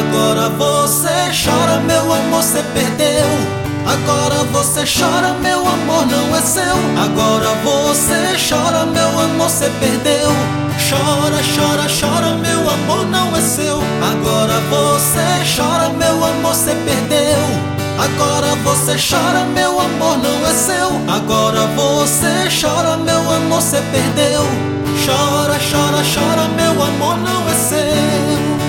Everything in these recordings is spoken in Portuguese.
Agora você chora, meu amor, cê perdeu. Agora você chora, meu amor, não é seu. Agora você chora, meu amor, cê perdeu. Chora, chora, chora, meu amor, não é seu. Agora você chora, meu amor, cê perdeu. Agora você chora, meu amor, não é seu. Agora você chora, meu amor, cê perdeu. Chora, chora, chora, meu amor, não é seu.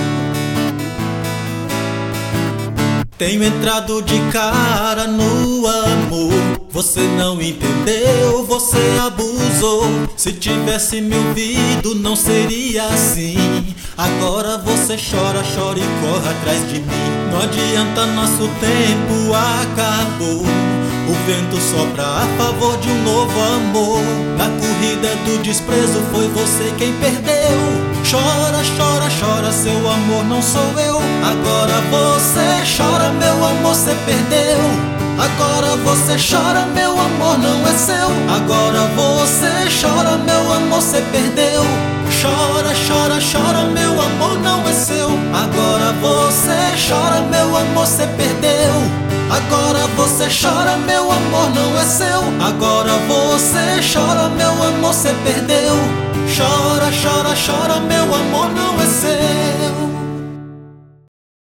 Tenho entrado de cara no amor. Você não entendeu, você abusou. Se tivesse me ouvido não seria assim. Agora você chora, chora e corre atrás de mim. Não adianta, nosso tempo acabou. O vento sopra a favor de um novo amor. Na corrida do desprezo foi você quem perdeu. Chora, chora, chora, seu amor não sou eu. Agora você chora, meu amor, cê perdeu. Agora você chora, meu amor, não é seu. Agora você chora, meu amor, cê perdeu. Chora, chora, chora, meu amor, não é seu. Agora você chora, meu amor, cê perdeu. Agora você chora, meu amor, não é seu. Agora você chora, meu amor, cê perdeu. Chora, chora, chora, meu amor, não é seu.